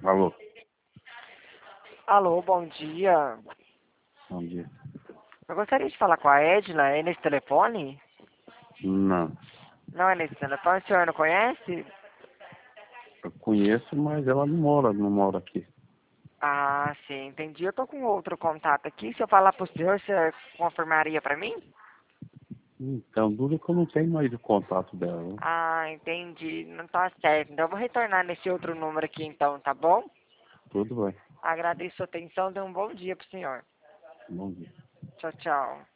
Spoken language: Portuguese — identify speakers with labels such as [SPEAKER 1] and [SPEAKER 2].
[SPEAKER 1] Alô,
[SPEAKER 2] Alô, bom dia.
[SPEAKER 1] bom dia.
[SPEAKER 2] Eu gostaria de falar com a Edna. É nesse telefone?
[SPEAKER 1] Não,
[SPEAKER 2] Não é nesse telefone? O senhor não conhece?
[SPEAKER 1] eu conheço, mas ela não mora aqui.
[SPEAKER 2] Ah, sim, entendi. Eu tô com outro contato aqui. Se eu falar pro senhor, você confirmaria pra mim?
[SPEAKER 1] Então, dúvida que eu não tenho mais o contato dela, né?
[SPEAKER 2] Ah, entendi. Não tá certo. Então eu vou retornar nesse outro número aqui então, tá bom?
[SPEAKER 1] Tudo bem.
[SPEAKER 2] Agradeço a atenção. Dê um bom dia pro senhor.
[SPEAKER 1] Bom dia.
[SPEAKER 2] Tchau, tchau.